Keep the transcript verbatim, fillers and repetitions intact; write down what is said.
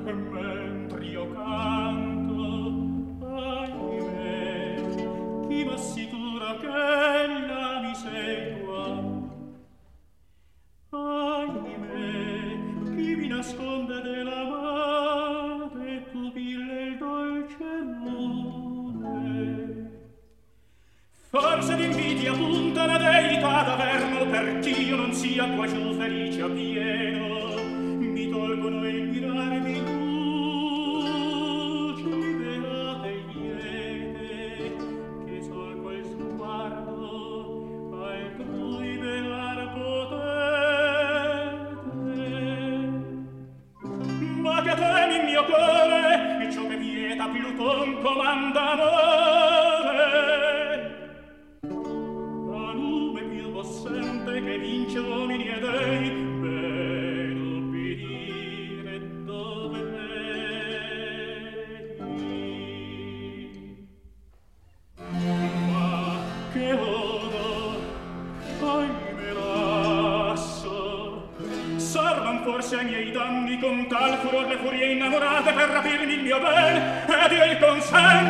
mentre io canto, ahimè, chi m'assicura che ella mi segua? Ahimè, chi mi nasconde della madre pupille il dolce lume? Forse d'invidia punta la deità d'Averno, perch'io non sia qua giù felice a pieno. Mi tolgono il mirarmi luci velate e liete, che sol quel sguardo altrui velar potete. Ma che temi il mio cuore, e ciò che vieta Pluton comanda amore. La lume più possente che vince uomini e dei, ben obbedire dovrei. Ma che odo, ahimè lasso, servan forse ai miei danni con tal furor le furie innamorate per rapirmi il mio ben, ed io il consento.